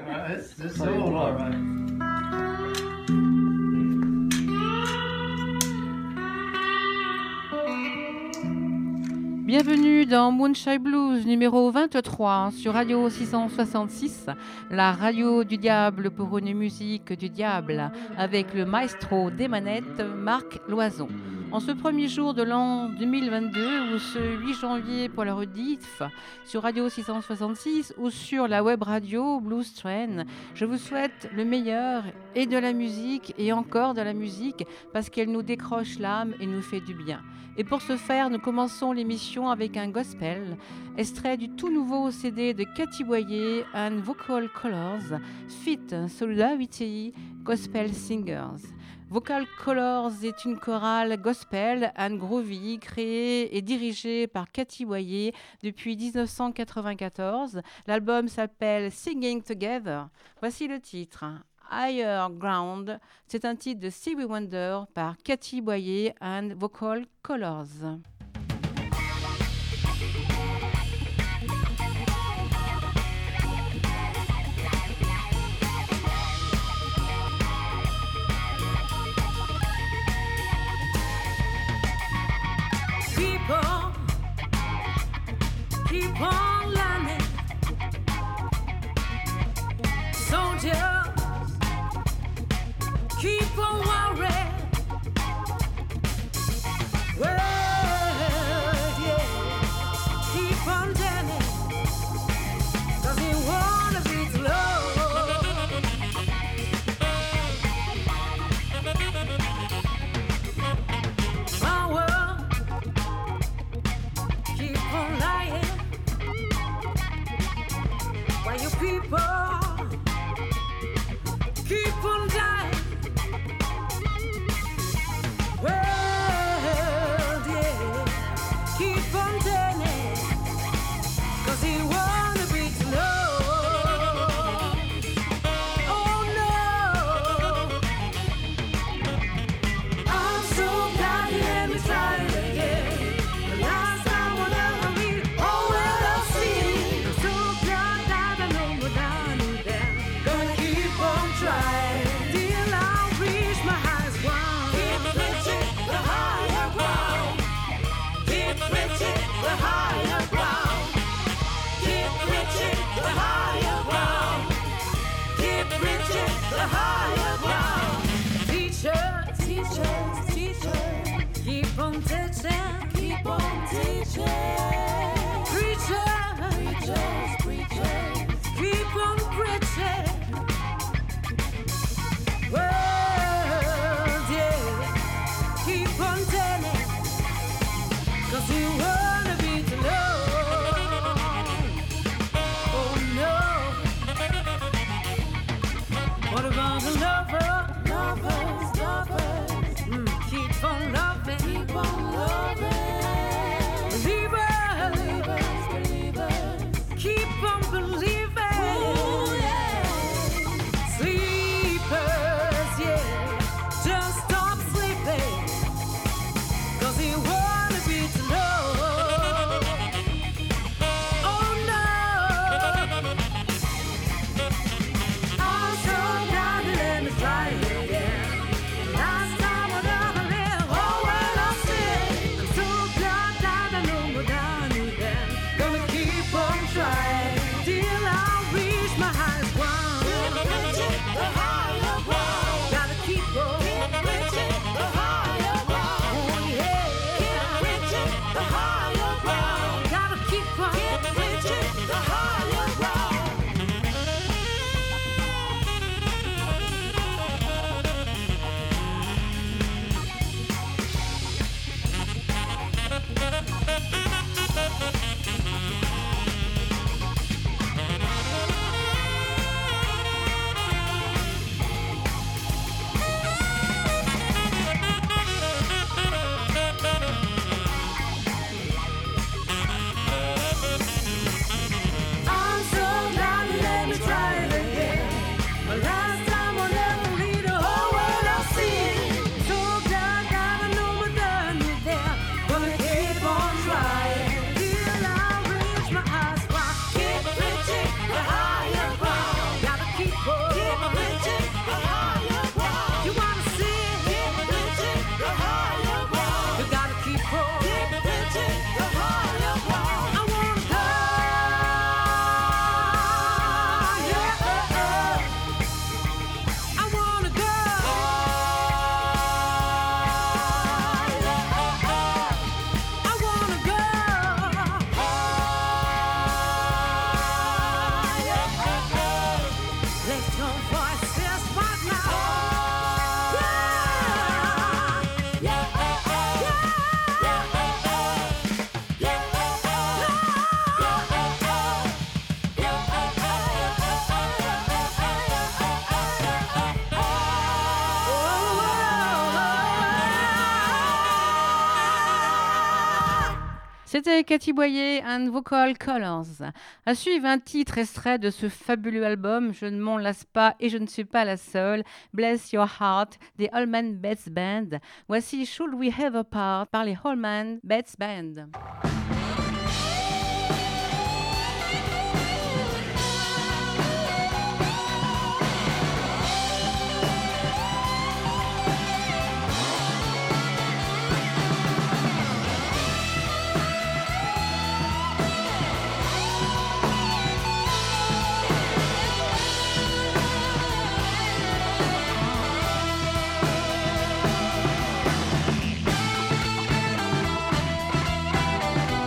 It's all right. Bienvenue dans Moonshine Blues numéro 23 sur Radio 666, la radio du diable pour une musique du diable, avec le maestro des manettes Marc Loison. En ce premier jour de l'an 2022 ou ce 8 janvier pour la rediff sur Radio 666 ou sur la web radio Blues Train, je vous souhaite le meilleur et de la musique et encore de la musique parce qu'elle nous décroche l'âme et nous fait du bien. Et pour ce faire, nous commençons l'émission avec un gospel, extrait du tout nouveau CD de Cathy Boyer and Vocal Colors, Fit Solidarity Gospel Singers. Vocal Colors est une chorale gospel and groovy créée et dirigée par Cathy Boyer depuis 1994. L'album s'appelle Singing Together. Voici le titre. Higher Ground, c'est un titre de Stevie Wonder par Cathy Boyer and Vocal Colors. People keep on learning. Soldiers keep on worrying. Well, yeah, keep on telling, 'cause he wanna be slow. My world keep on lying. Why you people keep on dying? Well, yeah, keep on turning, 'cause he wanna be slow. Oh no, I'm so glad you let me try it again. The last time we'll ever meet, oh well I'll see. I'm so glad that I know what I need then. Gonna keep on trying till I reach my highest ground. Keep reaching the higher ground. Keep reaching the higher ground. Keep reaching the higher ground. Keep reaching the higher ground. Teachers, teachers, teachers, keep on teaching, keep on teaching. Preachers, preachers, preachers, keep on preaching. Well, yeah, keep on telling, 'cause you wanna be alone. Oh no, what about the lover? Lovers, lovers, keep on loving, keep on loving. Believers, believers, believers, keep on believing. Ooh, yeah. Sleepers, yeah, just stop sleeping, 'cause you wanna be alone. Oh no, I'm so glad you let me try it again. C'était Cathy Boyer and Vocal Colors. À suivre un titre extrait de ce fabuleux album, je ne m'en lasse pas et je ne suis pas la seule. Bless Your Heart des Allman Betts Band. Voici Should We Ever Part par les Allman Betts Band. Should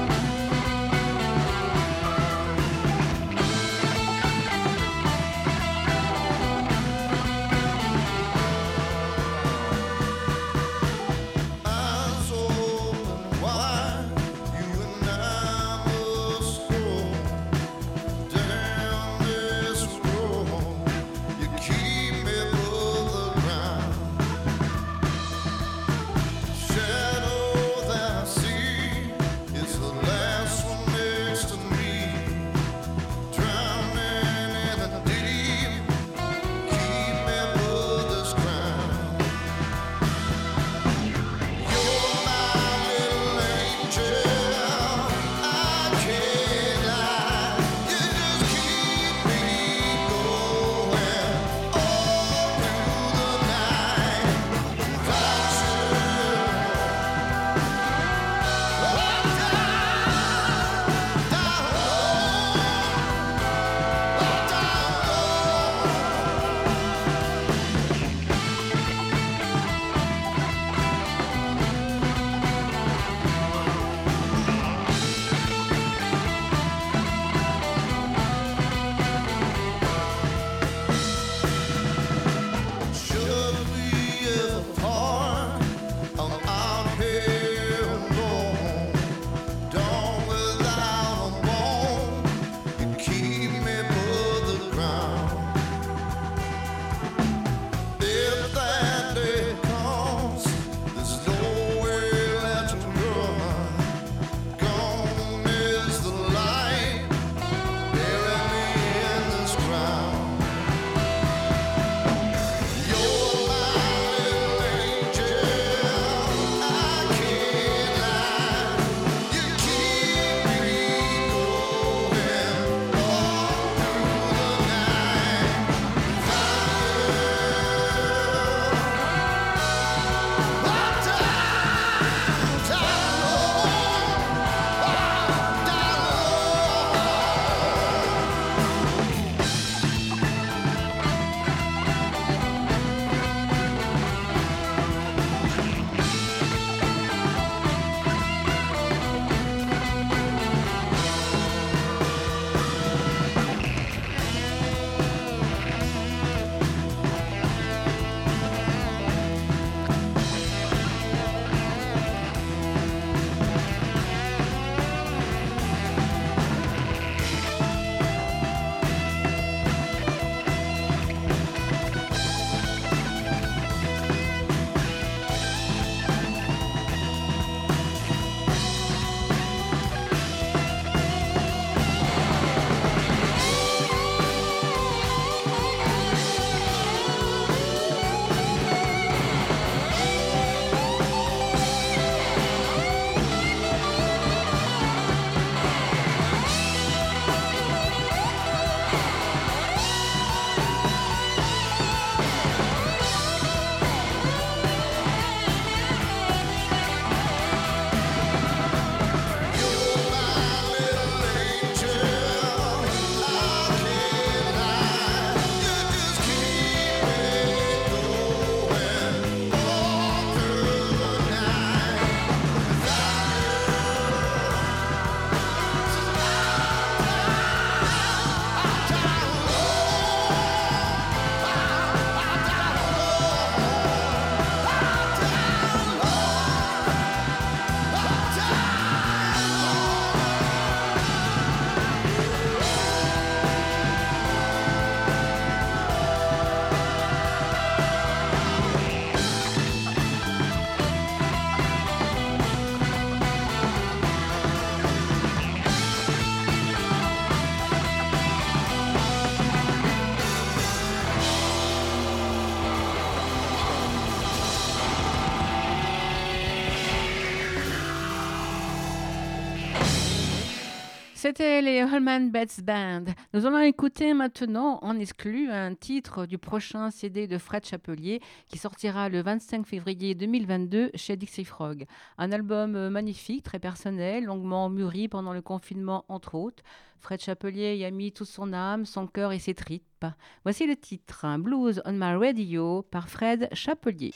C'était les Allman Betts Band. Nous allons écouter maintenant en exclu un titre du prochain CD de Fred Chapelier qui sortira le 25 février 2022 chez Dixie Frog. Un album magnifique, très personnel, longuement mûri pendant le confinement entre autres. Fred Chapelier y a mis toute son âme, son cœur et ses tripes. Voici le titre, Blues on My Radio par Fred Chapelier.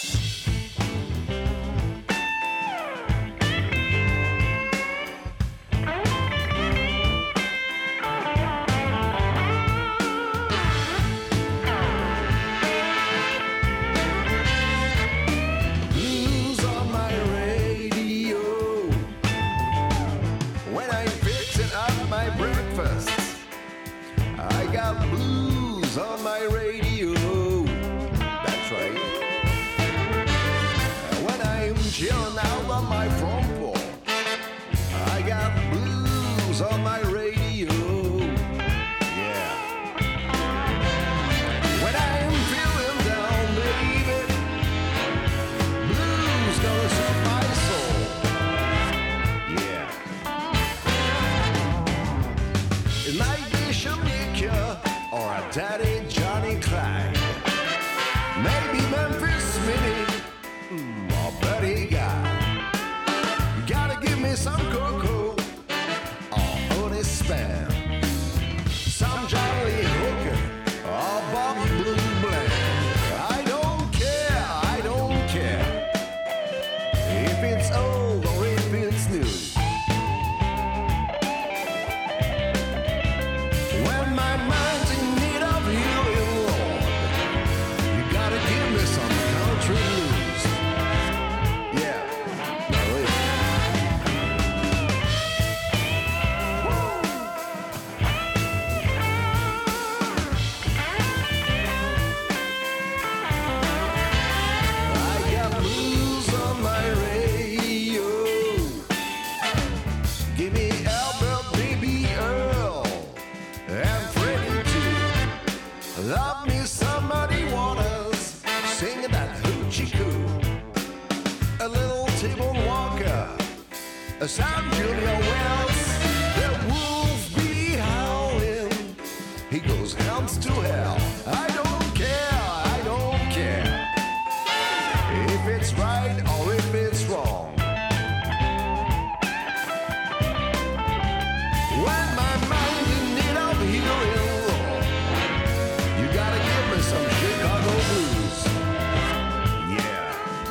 On my radio, that's right. When I'm chilling out on my front porch, I got blues on my radio, yeah. When I'm feeling down, baby, blues gonna soothe my soul, yeah. It might be Jamaica or a Daddy Johnny Clyde, maybe Memphis Minnie, or Buddy Guy. You gotta give me some cocoa or honey spam, some Johnny Hooker or Bobby Blue Bland. I don't care if it's old or if it's new. When my mind's in need of healing, Lord, you gotta give me some country blues. Yeah, now listen. I got blues on my radio. Give me Albert, baby Earl, and Freddie too. Love me somebody waters, singing that hoochie coo. A little T-Bone Walker, a Sam Junior Wells. The wolf be howling, he goes hounds to hell. I don't care if it's right or if it's wrong. When my mind's in need of healing, Lord, you gotta give me some Chicago blues. Yeah.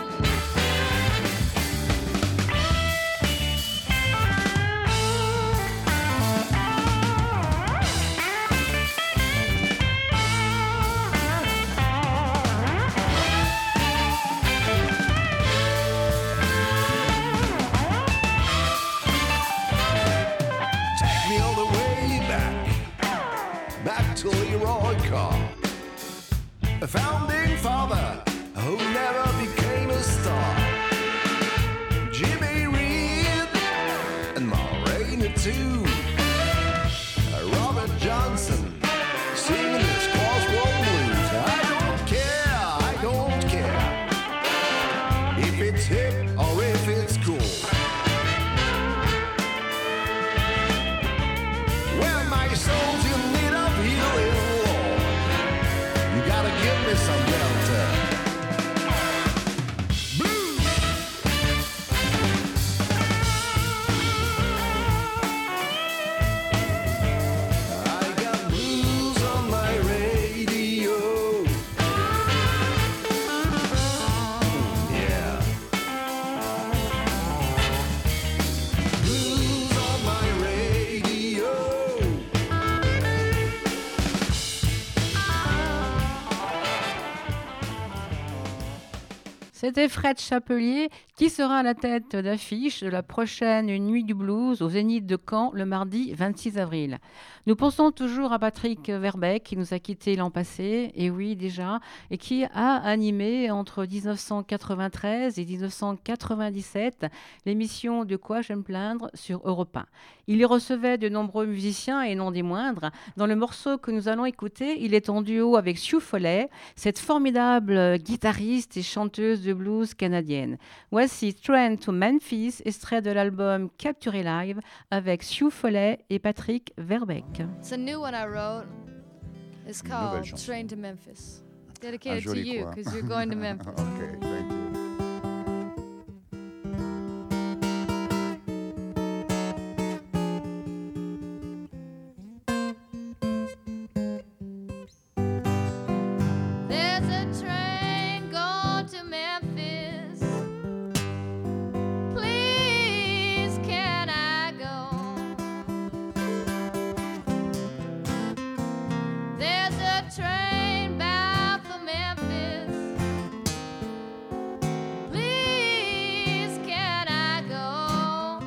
Take me all the way back to Leroy Carr, a founding father who never became a star. Jimmy Reed and Ma Rainey too. Robert Johnson singing his crossroad blues. I don't care if it's hip or if it's cool. When my soul's in need of healing, Lord, you gotta give me some Delta blues. I got blues on my radio. Yeah. Blues on my radio. C'était Fred Chapelier qui sera à la tête d'affiche de la prochaine Nuit du Blues au Zénith de Caen le mardi 26 avril. Nous pensons toujours à Patrick Verbeek qui nous a quittés l'an passé, et oui déjà, et qui a animé entre 1993 et 1997 l'émission De quoi je me plaindre sur Europe 1. Il y recevait de nombreux musiciens et non des moindres. Dans le morceau que nous allons écouter, il est en duo avec Sue Foley, cette formidable guitariste et chanteuse de the blues canadienne. Voici Train to Memphis, extrait de l'album Capturé Live avec Sioux Follet et Patrick Verbeek. It's a new one I wrote. It's Une nouvelle called chanson. Train to Memphis. Un Dedicated to joli you coin. because you're going to Memphis. Okay, thank you. There's a train going to Memphis. Please, can I go? There's a train bound for Memphis. Please, can I go?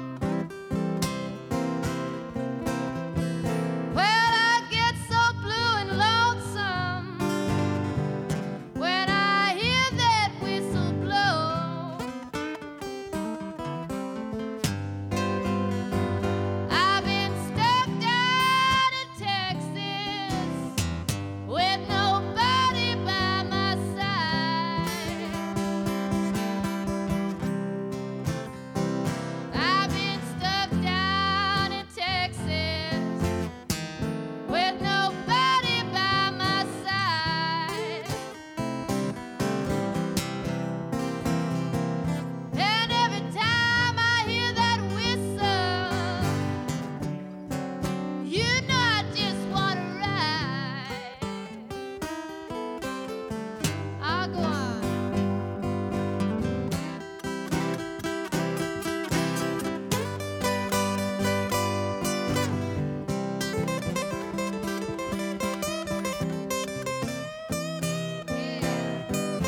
Well, I get so blue and lonesome when I hear that whistle blow. I've been stuck down in Texas with nobody by my side. I've been stuck down in Texas with nobody by my side. And every time I hear that whistle, you know I just want to ride. I'll go on. Yeah.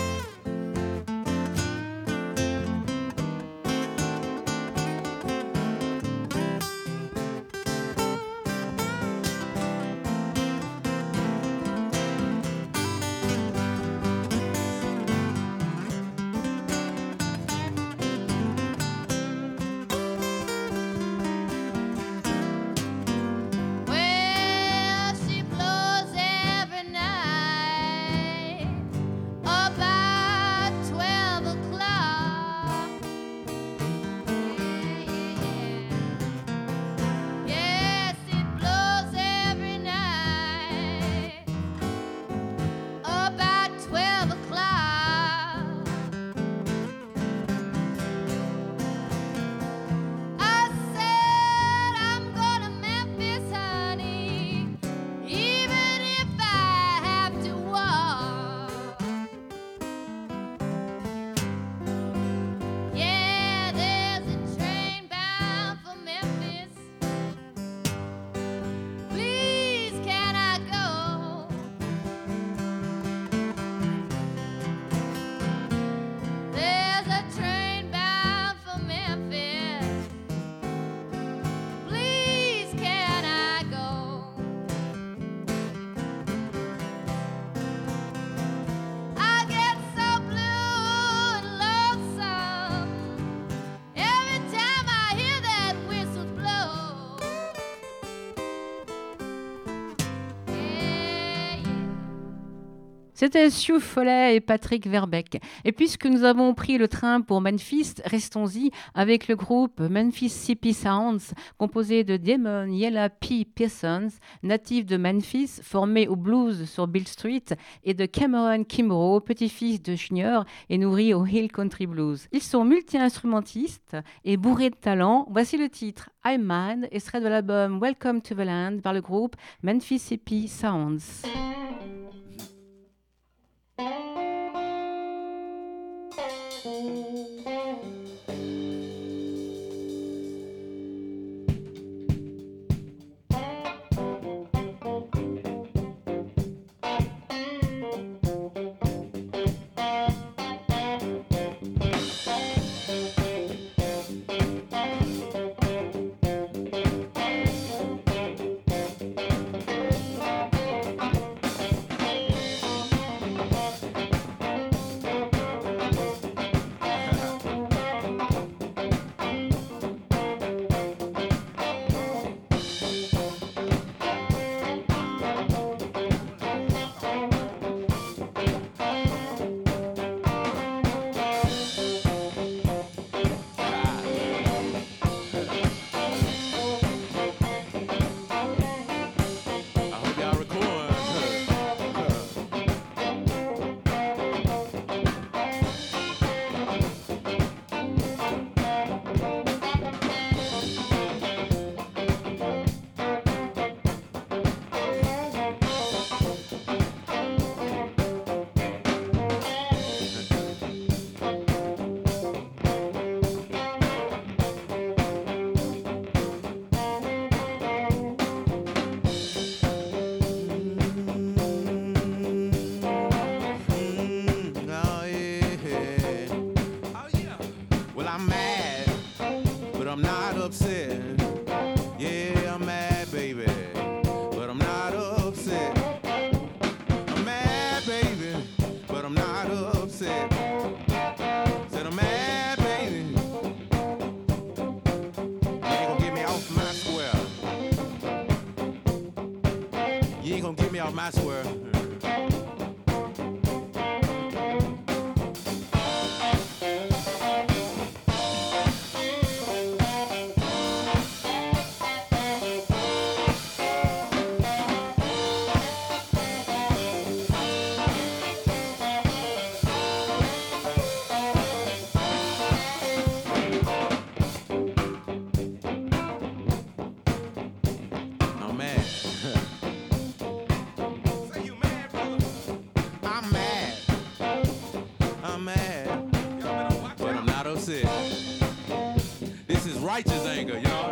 Well, she blows every night about 12 o'clock. Yes, it blows every night about 12 o'clock. I said I'm going to Memphis, honey, even if I have to walk. Yeah, there's a train bound for Memphis. Please, can I go? There's a train bound for Memphis. Please, can I go? I get so blue and lonesome every time I hear that whistle blow. Yeah, yeah. C'était Sioux Follet et Patrick Verbeek. Et puisque nous avons pris le train pour Memphis, restons-y avec le groupe Mississippi Sounds, composé de Damon Yella P. Pearsons, natif de Memphis, formé au blues sur Bill Street, et de Cameron Kimbrough, petit-fils de Junior et nourri au Hill Country Blues. Ils sont multi-instrumentistes et bourrés de talent. Voici le titre I'm Mad, extrait de l'album Welcome to the Land par le groupe Mississippi Sounds. something, I swear. I'm mad. Say you mad, brother? I'm mad. I'm mad. But I'm not upset. This is righteous anger, y'all.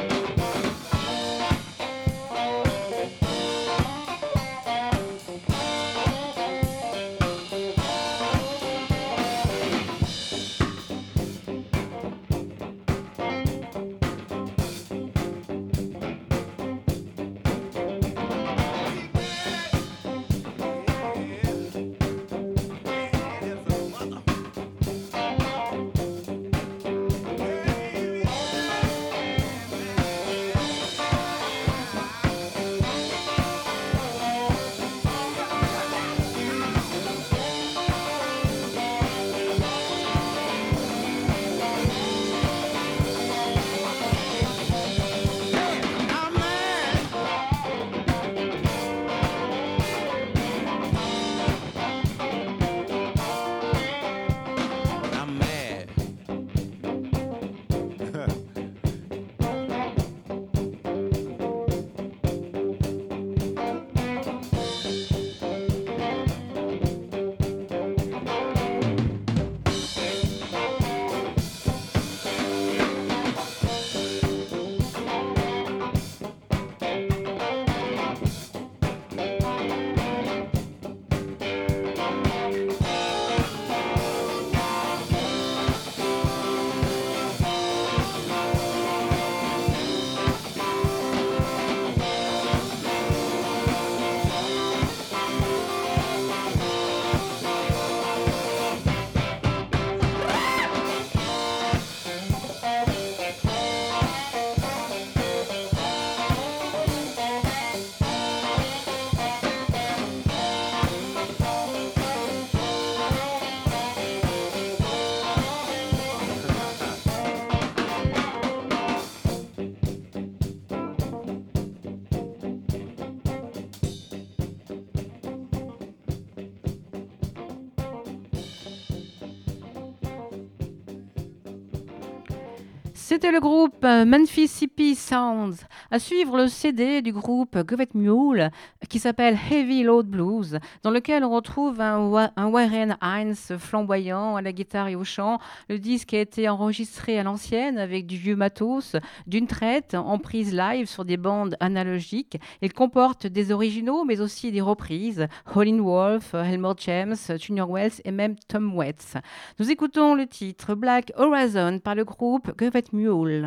I'm mad. I'm mad. C'était le groupe Memphis Hippie Sounds. À suivre le CD du groupe Govet Mule qui s'appelle Heavy Load Blues, dans lequel on retrouve un Warren Hines flamboyant à la guitare et au chant. Le disque a été enregistré à l'ancienne avec du vieux matos, d'une traite en prise live sur des bandes analogiques. Il comporte des originaux mais aussi des reprises. Howlin' Wolf, Elmore James, Junior Wells et même Tom Waits. Nous écoutons le titre Black Horizon par le groupe Govet Mule.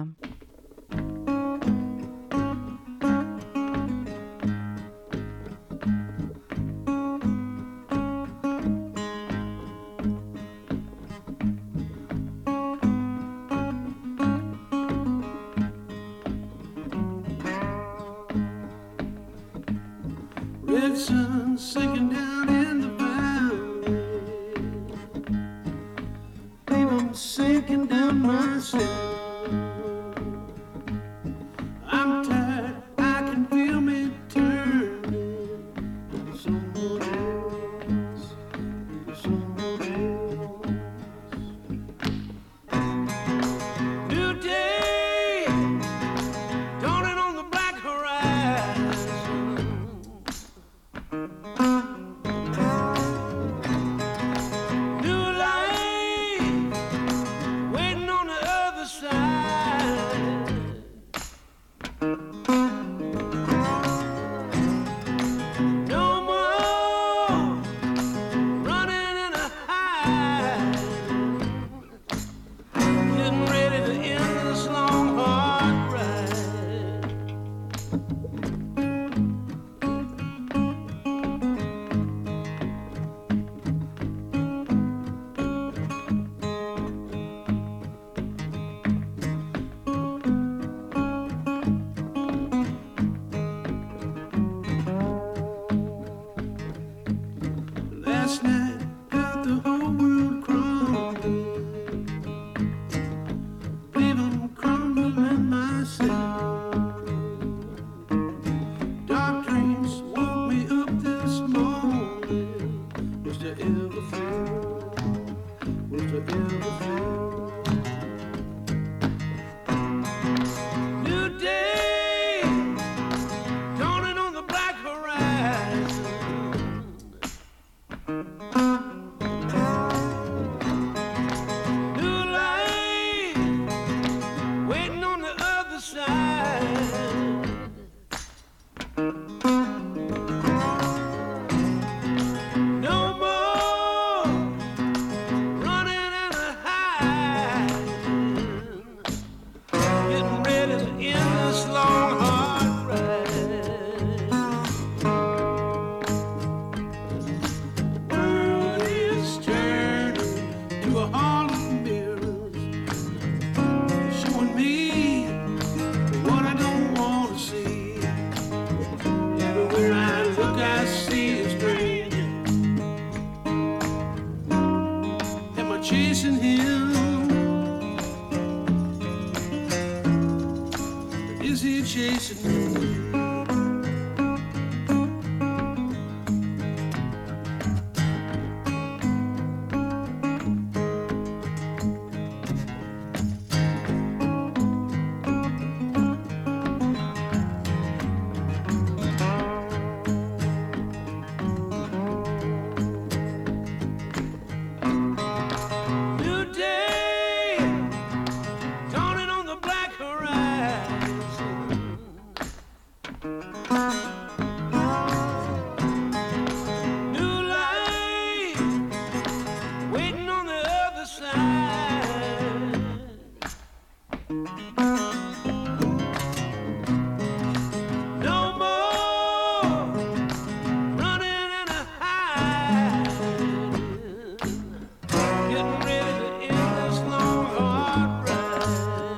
Red sun sinking down in the valley. Babe, I'm sinking down myself. I'm tired, I can feel me turning into someone else, into someone else. New day, dawning on the black horizon. last night got the whole world crumbling, leaving crumbling myself. Dark dreams woke me up this morning. Was there ever feel? Was there ever feel? New day, dawning on the black horizon. New light, waiting on the other side. No more running and hiding. Getting ready to end this long hard ride. World is turning to a hall of mirrors, showing me what I don't want to see. Everywhere I look, I see a stranger. Am I chasing him? Is he chasing me? New day, dawning on the black horizon. New light, waiting on the other side. No more running and hiding. Getting ready to end this long hard ride.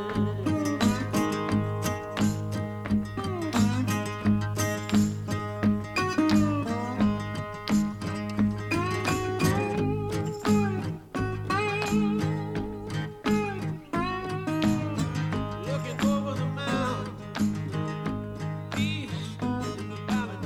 Looking over the mountain, east of the valley.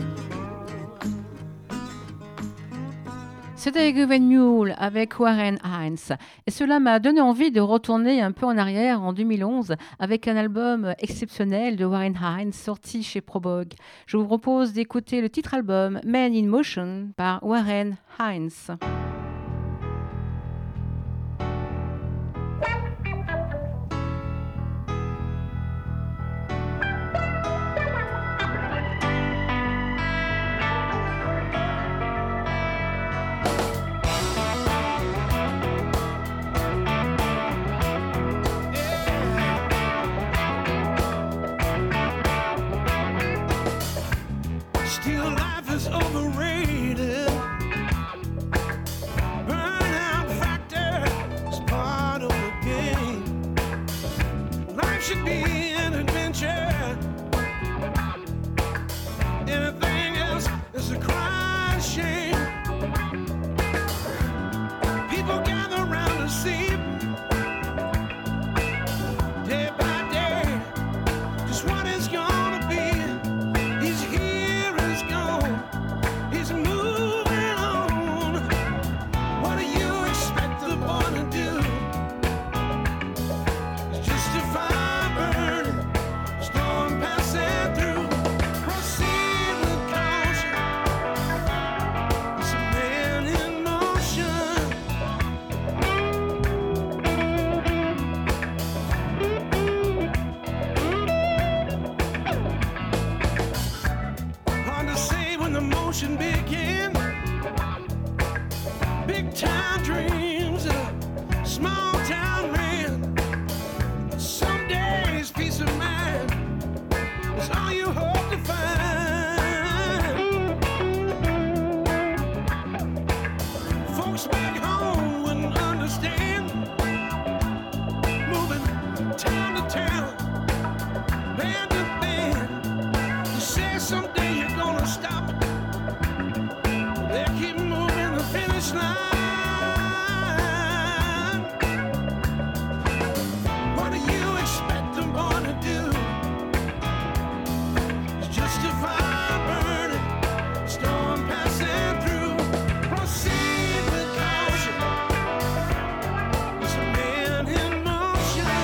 C'était Govan Mule avec Warren Hines. Et cela m'a donné envie de retourner un peu en arrière en 2011 avec un album exceptionnel de Warren Hines sorti chez Probog. Je vous propose d'écouter le titre album Men in Motion par Warren Hines. Still life is overrated. Burnout factor is part of the game. Life should be an adventure. Anything else is a crying shame. People gather around to see day by day just what it's gonna be. He's here, he's gone, he's moving on. What do you expect the boy to do? It's just a fire burning, storm passing through. Proceed with caution. It's a man in motion. Hard to say when the motion began. Big time dreams of a small town man. Some days peace of mind is all you hope to find. Folks back home wouldn't understand. Moving town to town, band to band. You say someday you're gonna stop. They keep moving the finish finish line. What do you expect I'm gonna do? It's just a fire burning, storm passing through. Proceed with caution. It's a man in motion.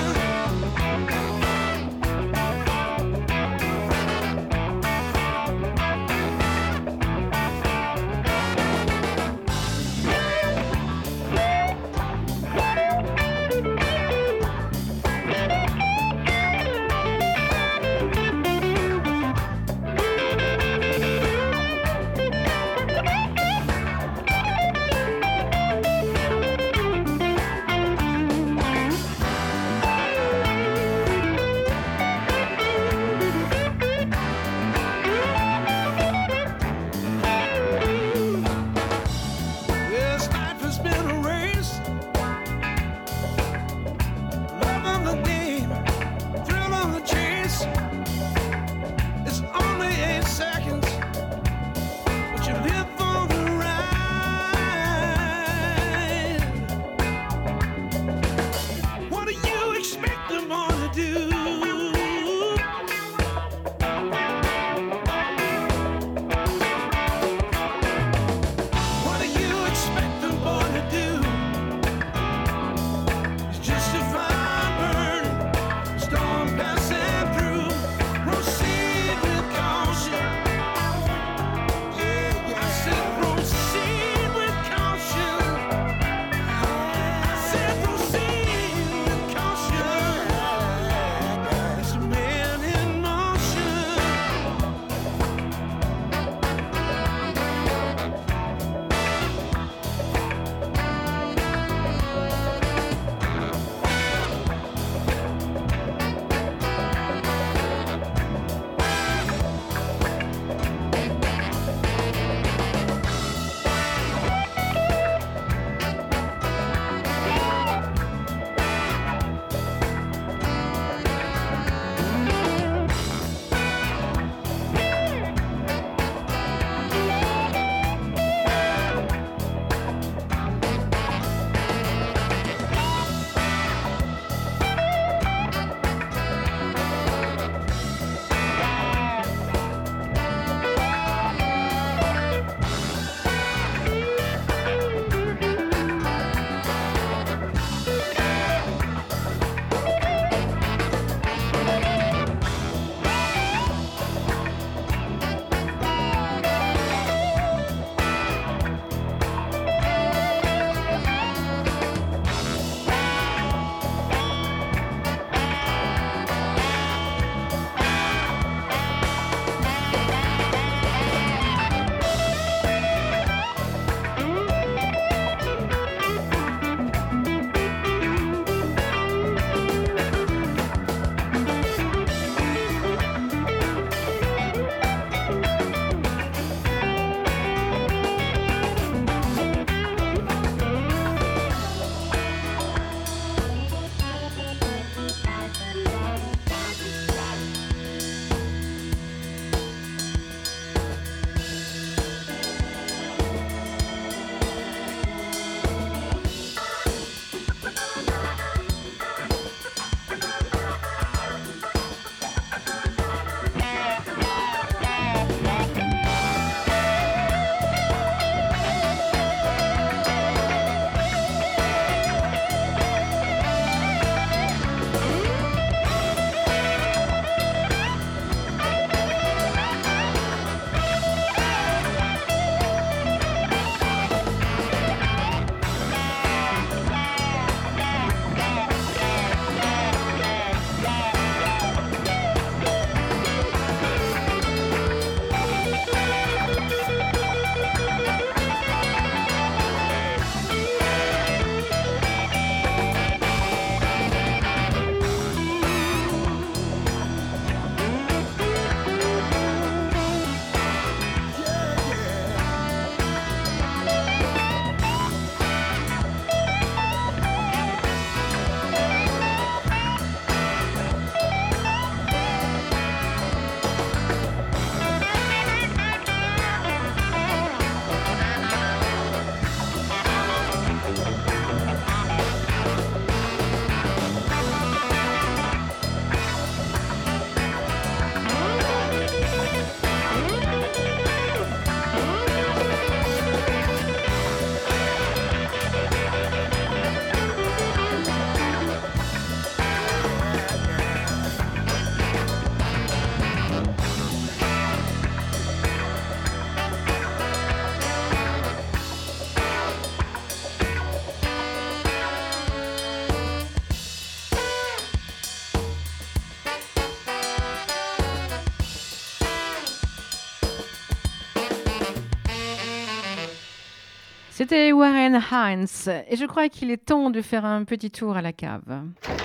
C'était Warren Hines et je crois qu'il est temps de faire un petit tour à la cave.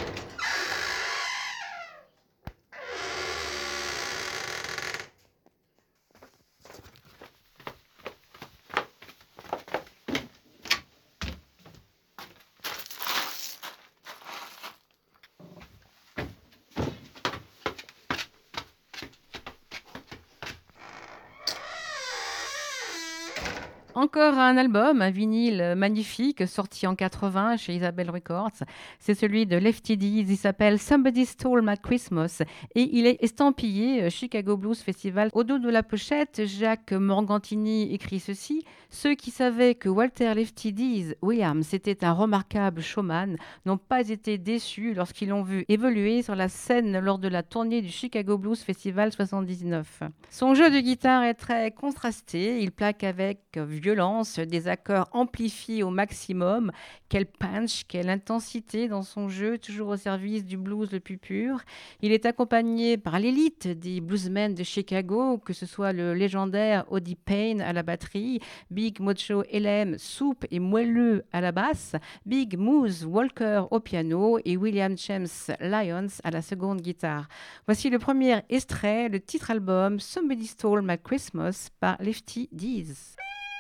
Encore un album, un vinyle magnifique sorti en 80 chez Isabel Records. C'est celui de Lefty Dees. Il s'appelle Somebody Stole My Christmas et il est estampillé Chicago Blues Festival. Au dos de la pochette, Jacques Morgantini écrit ceci: ceux qui savaient que Walter Lefty Dees Williams était un remarquable showman n'ont pas été déçus lorsqu'ils l'ont vu évoluer sur la scène lors de la tournée du Chicago Blues Festival 79. Son jeu de guitare est très contrasté. Il plaque avec violence, des accords amplifiés au maximum. Quel punch, quelle intensité dans son jeu, toujours au service du blues le plus pur. Il est accompagné par l'élite des bluesmen de Chicago, que ce soit le légendaire Odie Payne à la batterie, Big Mojo Elem, souple et moelleux à la basse, Big Moose Walker au piano et William James Lyons à la seconde guitare. Voici le premier extrait, le titre album Somebody Stole My Christmas par Lefty Dees.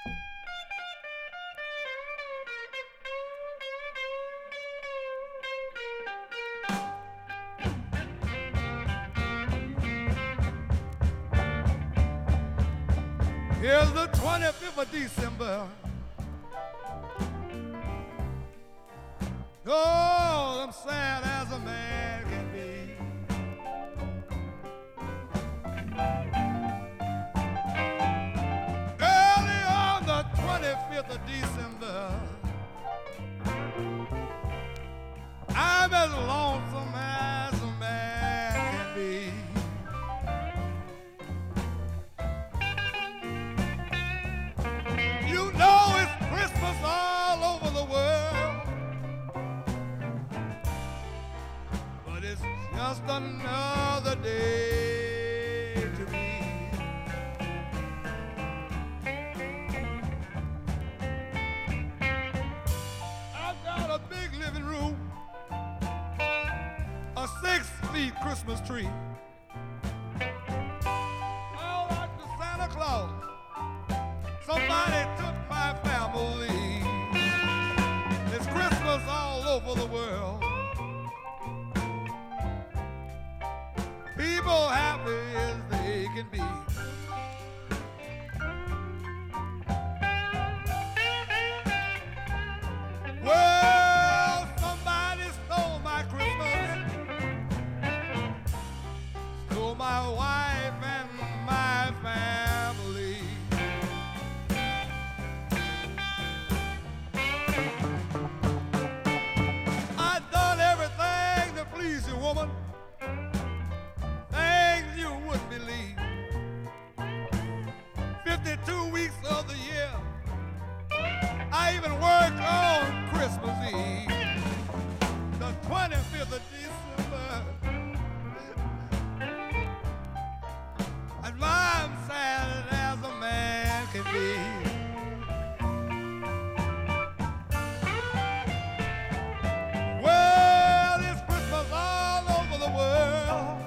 Here's the 25th of December. Oh, I'm sad as a man can be. Early on the 25th of December, I'm as lonesome as a man can be. You know it's Christmas all over the world, but it's just another day to me. I've got a big living room, a 6-feet Christmas tree. I like the Santa Claus. Somebody took my family. It's Christmas all over the world. People happy as they can be. Well, somebody stole my Christmas, stole my wife and my family. I've done everything to please you, woman, things you wouldn't believe. 52 weeks of the year, I even worked on Christmas Eve, the 25th of December. And I'm sad as a man can be. Well, it's Christmas all over the world,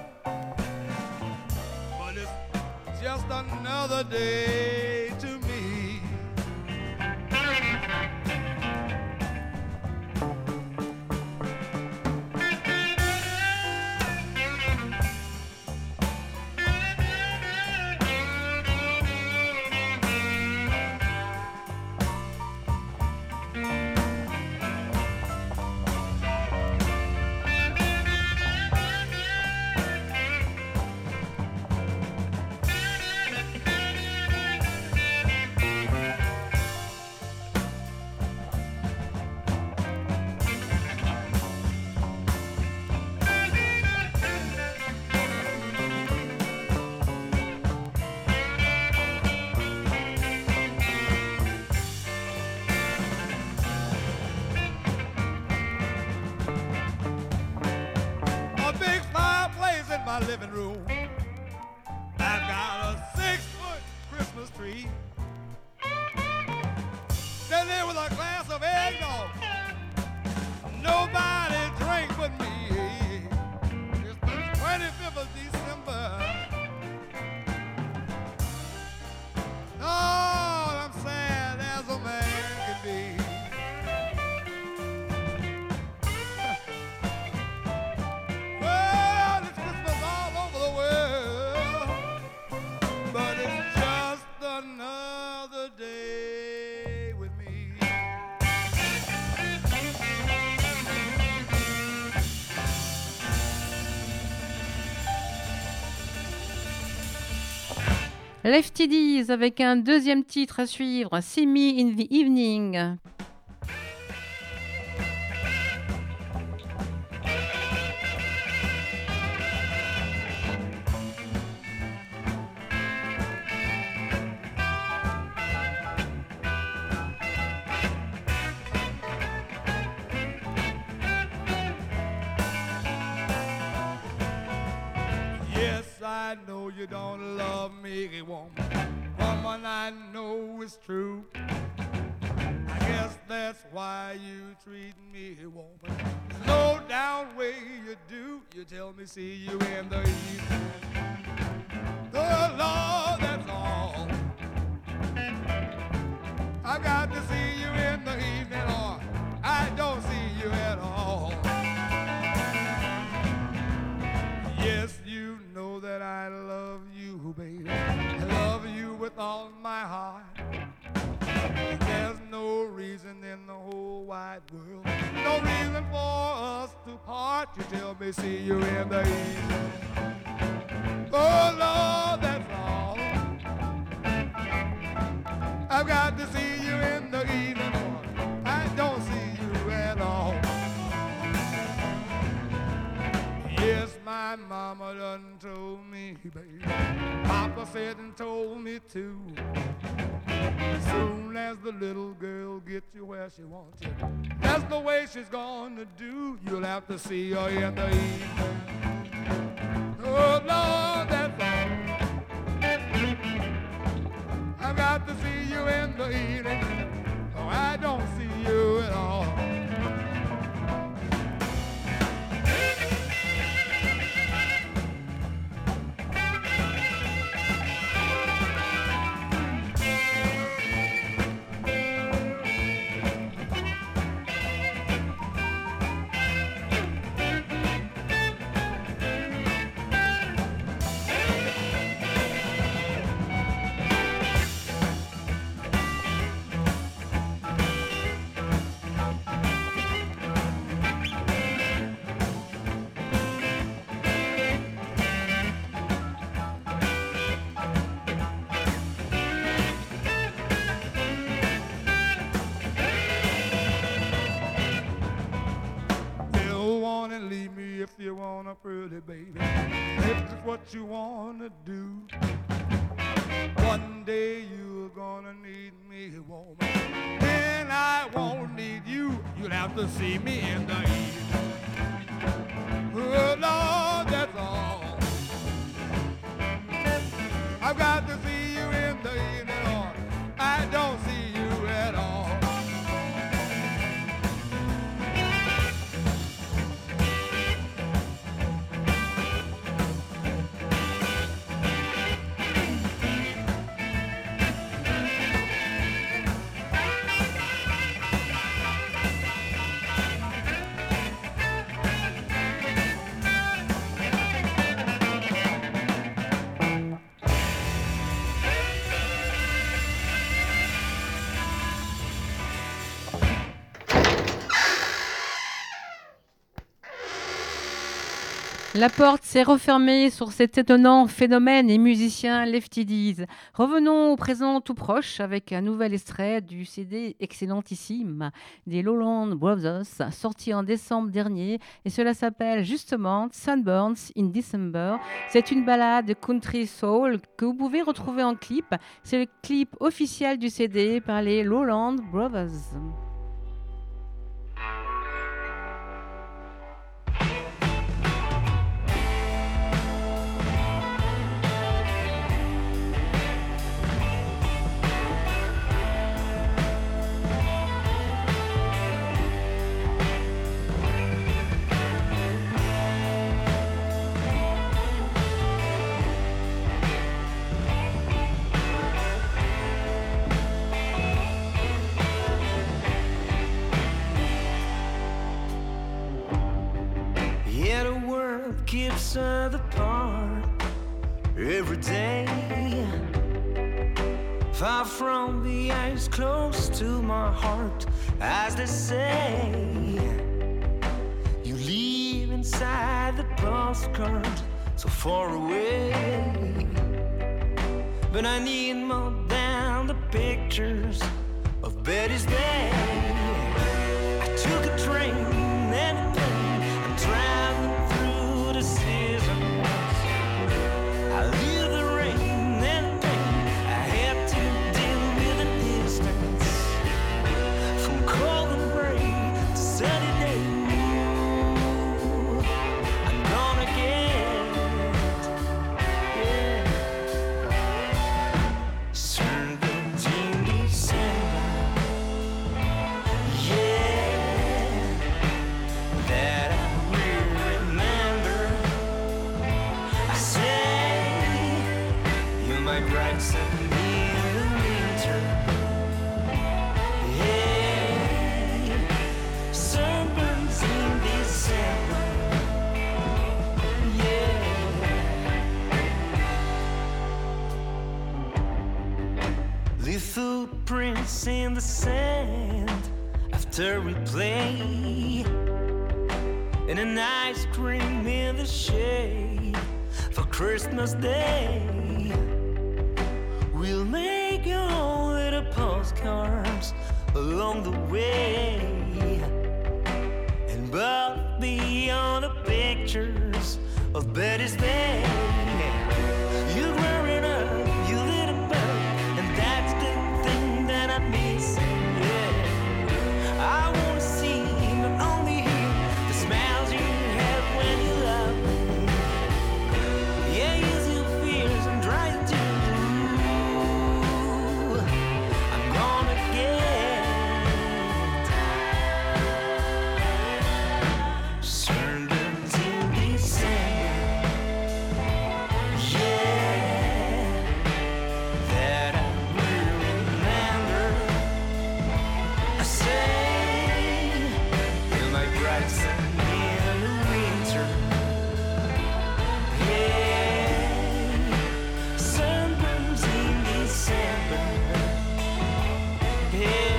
but it's just another day to me. A big fireplace in my living room. I've got a 6-foot Christmas tree. Then there was with a glass of eggnog. Nobody drank but me. It's the 25th of December. Oh, I'm sad as a man can be. Well, it's Christmas all over the world, but it's just another day with me. Lefty D's avec un deuxième titre à suivre, See Me in the Evening. Yes, I know you don't love me, woman. Woman, I know it's true. I guess that's why you treat me, woman. No down way you do. You tell me see you in the evening. Oh, Lord, that's all. I've got to see you in the evening, or I don't see you at all. Yes, you know that I love you, baby. I love you with all my heart. There's no reason in the whole wide world, no reason for us to part. You tell me, see you in the evening. Oh, Lord, that's all. I've got to see you in the evening, or I don't see you at all. Yes, my mama done told me, baby. Papa said and told me too. As soon as the little girl gets you where she wants you, that's the way she's gonna do. You'll have to see her in the evening. Oh, Lord, that's all. I've got to see you in the evening, or I don't see you at all. If you want a pretty baby, if it's what you want to do, one day you're gonna need me, woman. Then I won't need you. You'll have to see me in the evening. Oh, Lord, that's all. I've got to see you in the evening, or I don't see you at all. La porte s'est refermée sur cet étonnant phénomène et musicien Lefty D's. Revenons au présent tout proche avec un nouvel extrait du CD excellentissime des Lowland Brothers, sorti en décembre dernier, et cela s'appelle justement Sunburns in December. C'est une ballade country soul que vous pouvez retrouver en clip. C'est le clip officiel du CD par les Lowland Brothers. keeps us apart every day. Far from the eyes, close to my heart, as they say. You live inside the postcard, so far away. But I need more than the pictures of Betty's Day. I took a train and a plane and traveled through the seasons. I live the rain and pain. I had to deal with the distance from cold and gray to sunny day. I'm gonna get, yeah. Serpent in December, yeah. That I will remember. I say you're my bright sun in the winter. Yeah, sunburns in December. Yeah, leave footprints in the sand after we play, and an ice cream in the shade for Christmas Day. We'll make your own little postcards along the way, and both beyond the pictures of Betty's Day. You're growing up, you little bird, and that's the thing that I miss. Yeah, I wanna see, not only hear, the smiles you have when you love me. Yeah, ease your fears and dry your tears. I'm gonna get sunburns in December. Yeah, that I will remember. I say you're my bright sun in the winter. Yeah, sunburns in December. Yeah.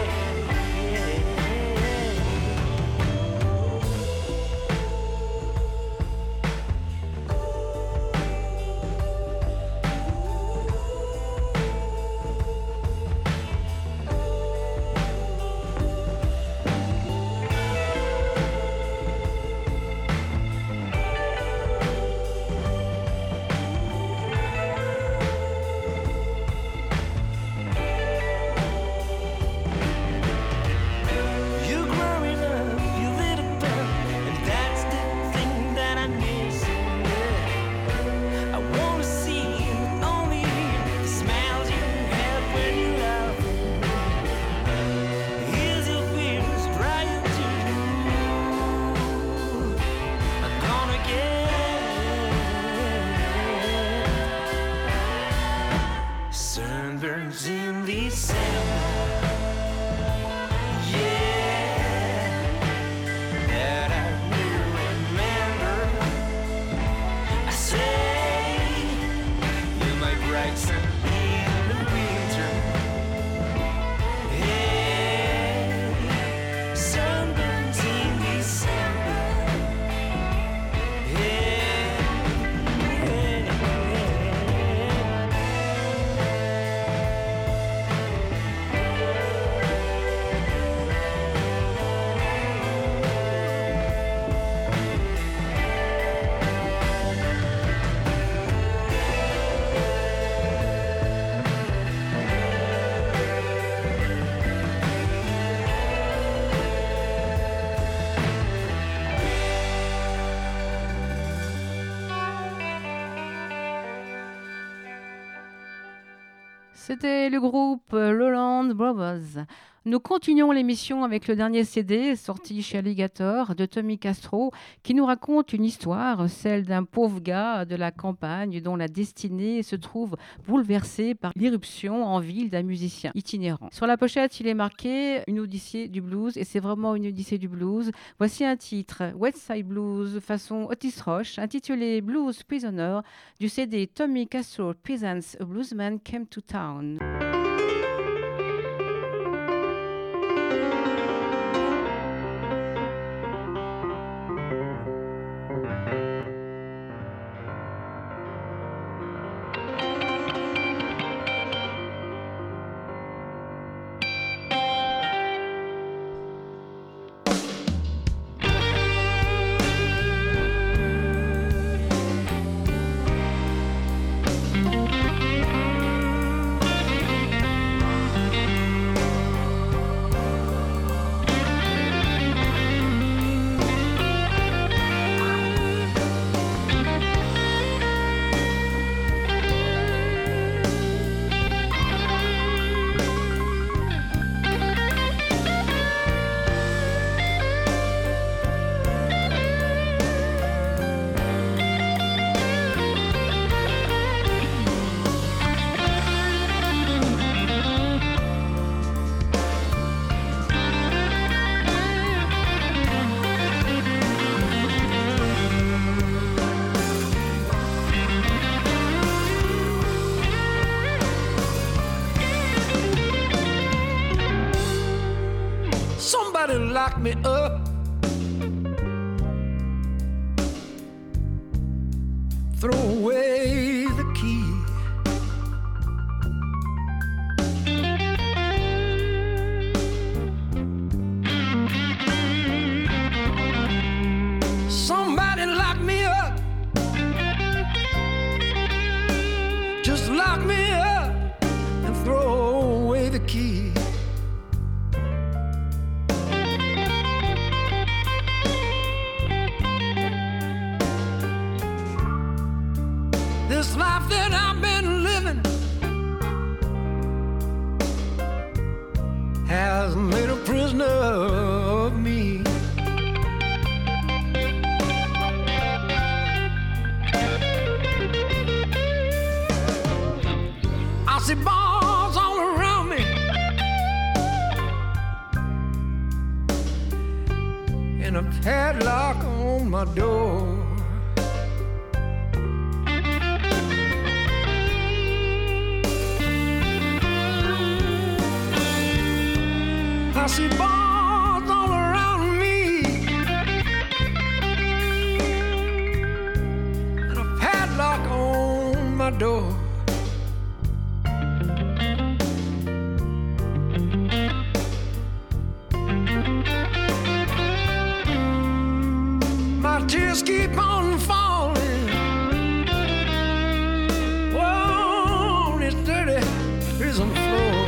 You're growing up, you little bird, and that's the thing that I miss. Yeah, I wanna see, not only hear, the smiles you have when you love me. Ease your fears, dry your tears. I'm gonna get sunburns in December. Yeah, that I will remember. I say you're my bright sun in the winter. Yeah, sunburns in December. C'était le groupe Lowland Brothers Nous continuons l'émission avec le dernier CD sorti chez Alligator de Tommy Castro qui nous raconte une histoire, celle d'un pauvre gars de la campagne dont la destinée se trouve bouleversée par l'irruption en ville d'un musicien itinérant. Sur la pochette, il est marqué une odyssée du blues et c'est vraiment une odyssée du blues. Voici un titre, West Side Blues façon Otis Rush, intitulé Blues Prisoner du CD Tommy Castro Presents A Bluesman Came to Town. Somebody lock me up. Throw away the key. Somebody lock me up. Just lock me up and throw away the key. This life that I've been living has made a prisoner of me. I see bars all around me and a padlock on my door. I see bars all around me and a padlock on my door. My tears keep on falling. Whoa, on this dirty prison floor.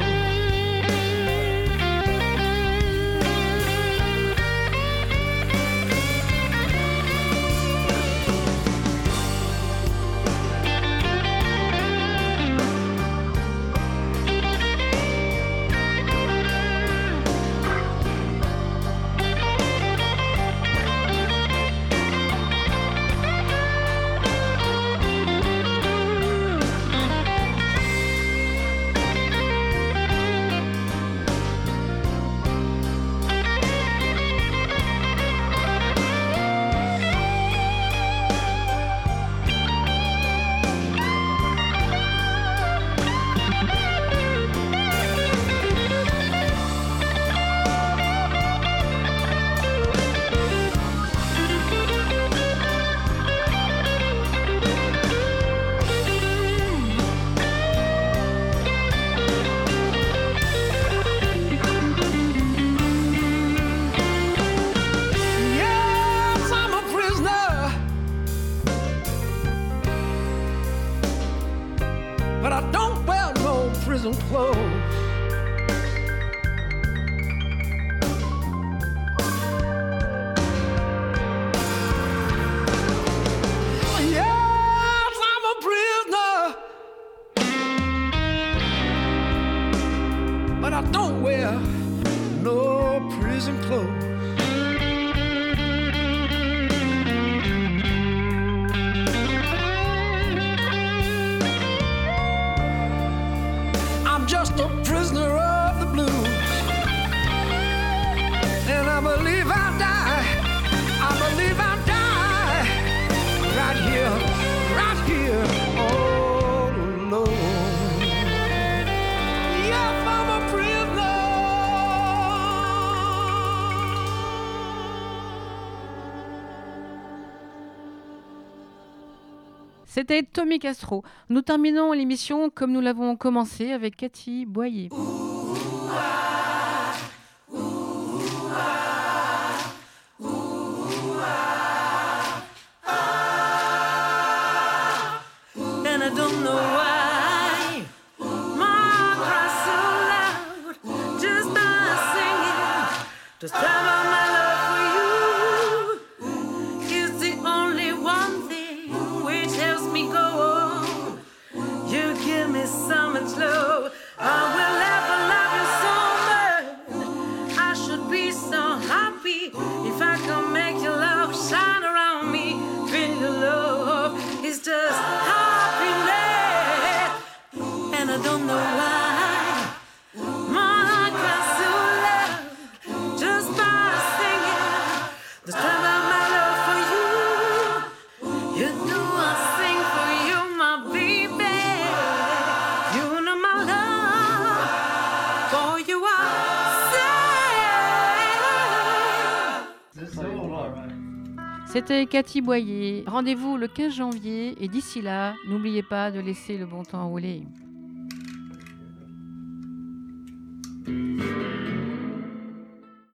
shoes and clothes. I'm just a prisoner of the blues, and I believe I'll die. I believe I'll die right here, all alone. Yes, I'm a prisoner. C'était Tommy Castro. Nous terminons l'émission comme nous l'avons commencé avec Cathy Boyer. And I don't know why my cries so loud just by singing. Just tell about my love for you is the only one thing which helps me go on. You give me so much love, I will ever love you so much. I should be so happy if I can make your love shine around me. Feel your love is just happiness, and I don't know why my cries so loud just by singing. Just tell about my love for you. You know I sing for you, my baby. You know my love for you I sing. It's all alright. C'était Cathy Boyer. Rendez-vous le 15 janvier et d'ici là, n'oubliez pas de laisser le bon temps rouler.